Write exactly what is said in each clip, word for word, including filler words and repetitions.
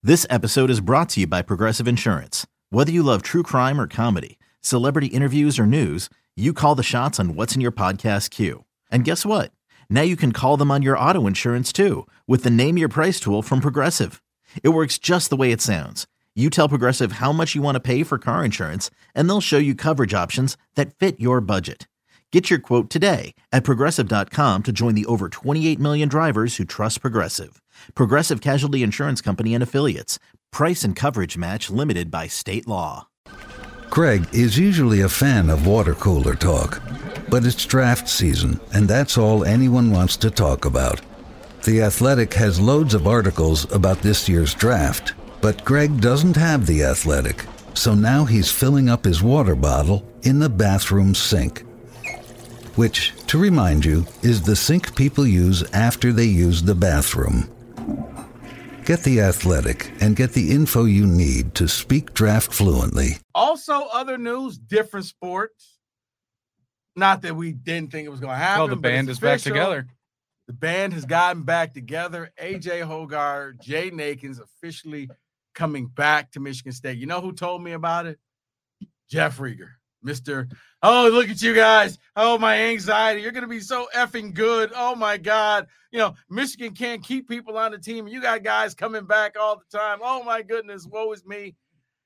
This episode is brought to you by Progressive Insurance. Whether you love true crime or comedy, celebrity interviews or news, you call the shots on what's in your podcast queue. And guess what? Now you can call them on your auto insurance too with the Name Your Price tool from Progressive. It works just the way it sounds. You tell Progressive how much you want to pay for car insurance, and they'll show you coverage options that fit your budget. Get your quote today at Progressive dot com to join the over twenty-eight million drivers who trust Progressive. Progressive Casualty Insurance Company and Affiliates. Price and coverage match limited by state law. Greg is usually a fan of water cooler talk, but it's draft season, and that's all anyone wants to talk about. The Athletic has loads of articles about this year's draft, but Greg doesn't have The Athletic, so now he's filling up his water bottle in the bathroom sink. Which, to remind you, is the sink people use after they use the bathroom. Get The Athletic and get the info you need to speak draft fluently. Also, other news, different sports. Not that we didn't think it was going to happen. Oh, the band is back together. The band has gotten back together. A J Hoggard, Jaden Akins officially coming back to Michigan State. You know who told me about it? Jeff Rieger. Mister Oh, look at you guys. Oh, my anxiety. You're going to be so effing good. Oh, my God. You know, Michigan can't keep people on the team. You got guys coming back all the time. Oh, my goodness. Woe is me.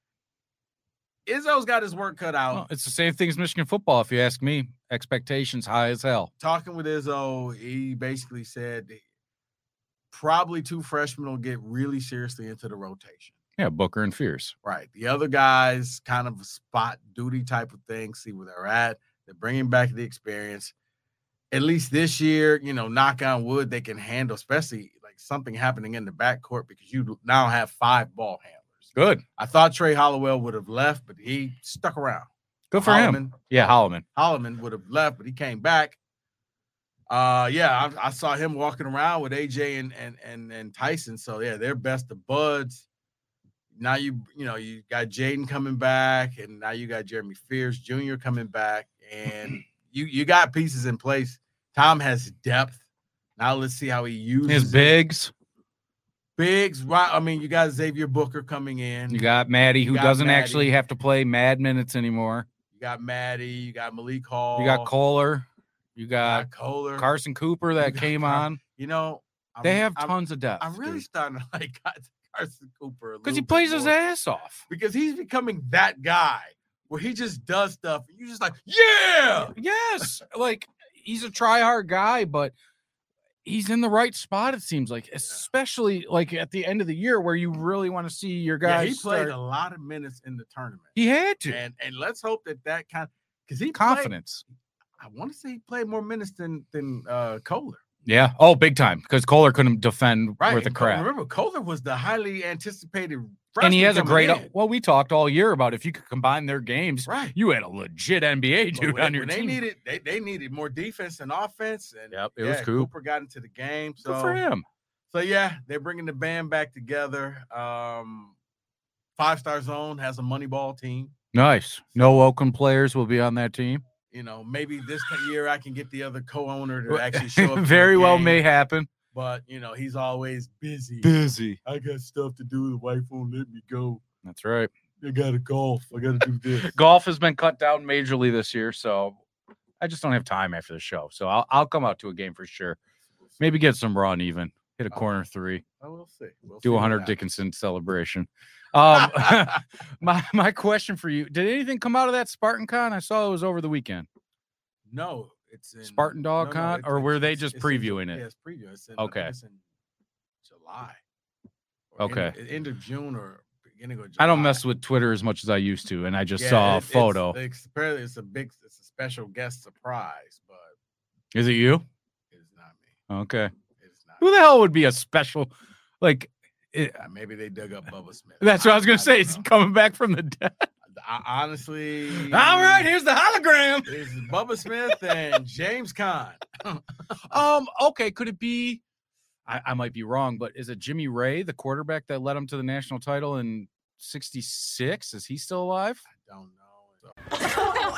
Izzo's got his work cut out. Well, it's the same thing as Michigan football, if you ask me. Expectations high as hell. Talking with Izzo, he basically said probably two freshmen will get really seriously into the rotation. Yeah, Booker and Fierce. Right. The other guys, kind of a spot duty type of thing, see where they're at. They're bringing back the experience. At least this year, you know, knock on wood, they can handle, especially like something happening in the backcourt because you now have five ball handlers. Good. I thought Trey Hollowell would have left, but he stuck around. Good for Holloman, him. Yeah, Holloman. Holloman would have left, but he came back. Uh, yeah, I, I saw him walking around with A J and and and and Tyson. So yeah, they're best of buds. Now you you know you got Jaden coming back, and now you got Jeremy Fierce Junior coming back, and you you got pieces in place. Tom has depth. Now let's see how he uses his bigs. Bigs, right? I mean, you got Xavier Booker coming in. You got Maddie, who got doesn't Maddie. actually have to play mad minutes anymore. You got Maddie. You got Malik Hall. You got Kohler. You You got, got Kohler. Carson Cooper that came Car- on. You know, I'm, They have I'm, tons of depth. I'm really dude. starting to like Carson Cooper Because he plays his more. ass off. Because he's becoming that guy where he just does stuff. And you're just like, yeah. Yes. Like, he's a try-hard guy, but he's in the right spot, it seems like, especially like at the end of the year where you really want to see your Yeah, guys he played start. a lot of minutes in the tournament. He had to. And and let's hope that that kind of – because he Confidence. Played, I want to say he played more minutes than, than uh, Kohler. Yeah. Oh, big time. Because Kohler couldn't defend Right. worth a and crap. Remember, Kohler was the highly anticipated And he has a freshman great coming in. – well, we talked all year about if you could combine their games, Right. you had a legit N B A But dude when, on your when team. They needed, they, they needed more defense than offense. And Yep, it yeah, was Coop. Cooper got into the game. So, Good for him. So, yeah, they're bringing the band back together. Um, Five Star Zone has a money ball team. Nice. No Oakland players will be on that team. You know, maybe this year I can get the other co-owner to actually show up. to Very the well game, may happen. But, you know, he's always busy. Busy. I got stuff to do. The wife won't let me go. That's right. I got to golf. I got to do this. Golf has been cut down majorly this year, so I just don't have time after the show. So I'll I'll come out to a game for sure. Maybe get some run even. Hit a corner three. Oh, we'll see. We'll Do see a what Hunter happens. Dickinson celebration. Um, my my question for you: did anything come out of that Spartan Con? I saw it was over the weekend. No, it's in, Spartan Dog no, no, Con, it's- or were it's- they it's- just it's in Ju- previewing it? Yeah, it's preview. It's in, I think Okay. it's in July. Or Okay. End, end of June or beginning of July. I don't mess with Twitter as much as I used to, and I just Yeah, saw it- a it's- photo. It's, apparently, it's a big, it's a special guest surprise, but Is it you? it's not me. Okay. It's not. Who the hell would be a special, like? It, Uh, maybe they dug up Bubba Smith. that's what I was gonna say. don't It's know. coming back from the dead. I, honestly. All right, here's the hologram. It's Bubba Smith and James Conn. Um, okay, could it be? I, I might be wrong, but is it Jimmy Ray, the quarterback that led him to the national title in sixty-six? Is he still alive? I don't know.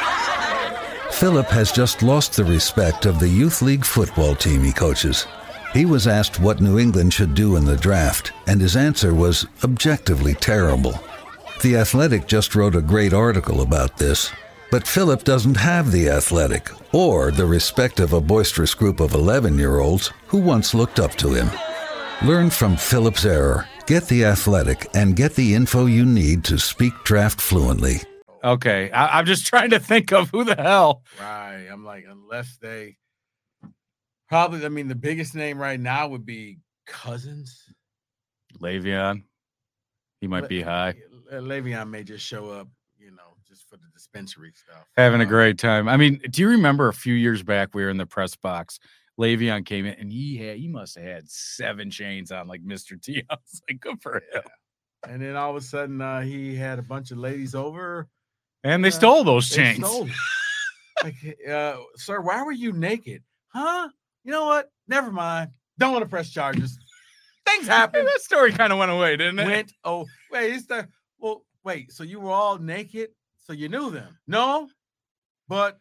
Philip has just lost the respect of the youth league football team he coaches. He was asked what New England should do in the draft, and his answer was objectively terrible. The Athletic just wrote a great article about this. But Philip doesn't have The Athletic, or the respect of a boisterous group of eleven-year-olds who once looked up to him. Learn from Philip's error, get The Athletic, and get the info you need to speak draft fluently. Okay, I, I'm just trying to think of who the hell. Right. I'm like, unless they probably, I mean, the biggest name right now would be Cousins. Le'Veon. He might Le- be high. Le'Veon may just show up, you know, just for the dispensary stuff. Having a Um, great time. I mean, do you remember a few years back we were in the press box? Le'Veon came in and he had he must have had seven chains on like Mister T. I was like, good for him. And then all of a sudden, uh, he had a bunch of ladies over. And they Uh, stole those They chains. stole them. Like, uh, sir, why were you naked? Huh? You know what? Never mind. Don't want to press charges. Things Hey, happen. that story kind of went away, didn't it? Went. Oh, wait. It's the well. Wait. So you were all naked? So you knew them? No. But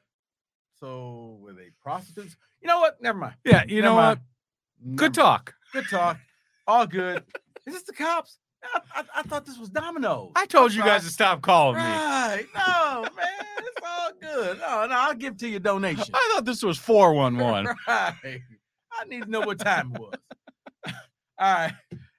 so were they prostitutes? You know what? Never mind. Yeah, you Never know mind. what? Good Never mind. talk. Good talk. All good. Is this the cops? I, I, I thought this was Domino's. I told you Right. guys to stop calling me. Right. No, man. It's all good. No, no, I'll give to your donation. I thought this was four one one. Right. I need to know what time it was. All right.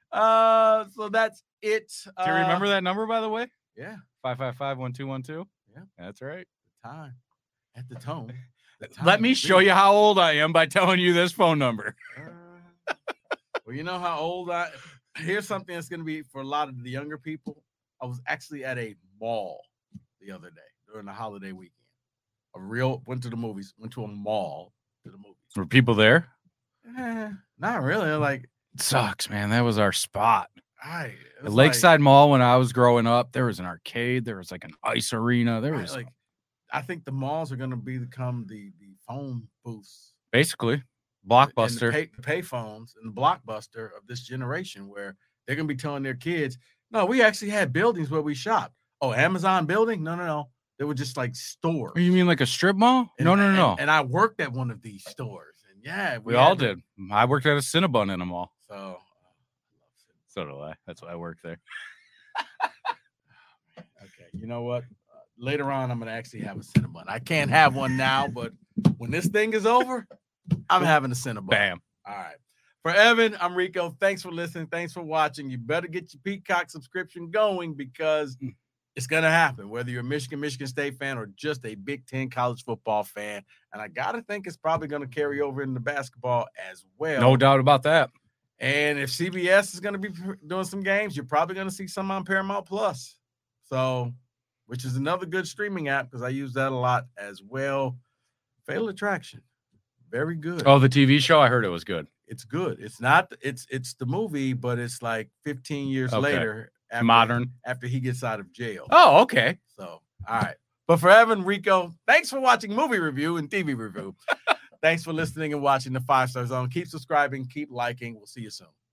Uh, so that's it. Do you remember that number, by the way? Yeah. five five five, one two one two? Yeah. That's right. The time at the tone. the time Let me will show be. you how old I am by telling you this phone number. Uh, well, you know how old I. Here's something that's going to be for a lot of the younger people. I was actually at a mall the other day during the holiday weekend. A real went to the movies. Went to a mall to the movies. Were people there? Eh, not really. Like, It sucks, man. That was our spot. I The Lakeside Mall, when I was growing up, there was an arcade. There was like an ice arena. There Right, was like, I think the malls are going to be become the the phone booths, basically and Blockbuster. the pay, pay phones, and the Blockbuster of this generation, where they're going to be telling their kids, "No, we actually had buildings where we shopped. Oh, Amazon building? No, no, no. They were just like stores. Oh, you mean like a strip mall? And- no, no, and- no, no. And I worked at one of these stores, and yeah, we had all to- did. I worked at a Cinnabon in a mall. So, uh, I love So do I. That's why I work there. Cinnabon. Okay, you know what? Uh, later on, I'm going to actually have a Cinnabon. I can't have one now, but when this thing is over, I'm having a Cinnabon. Bam. All right. For Evan, I'm Rico. Thanks for listening. Thanks for watching. You better get your Peacock subscription going because it's going to happen, whether you're a Michigan, Michigan State fan or just a Big Ten college football fan. And I got to think it's probably going to carry over into basketball as well. No doubt about that. And if C B S is going to be doing some games, you're probably going to see some on Paramount Plus. So, which is another good streaming app because I use that a lot as well. Fatal Attraction. Very good. Oh, the T V show? I heard it was good. It's good. It's not. It's it's the movie, but it's like fifteen years Okay. later, after, Modern. after he gets out of jail. Oh, okay. So, all right. But for Evan, Rico, thanks for watching movie review and T V review. Thanks for listening and watching the Five Star Zone. Keep subscribing. Keep liking. We'll see you soon.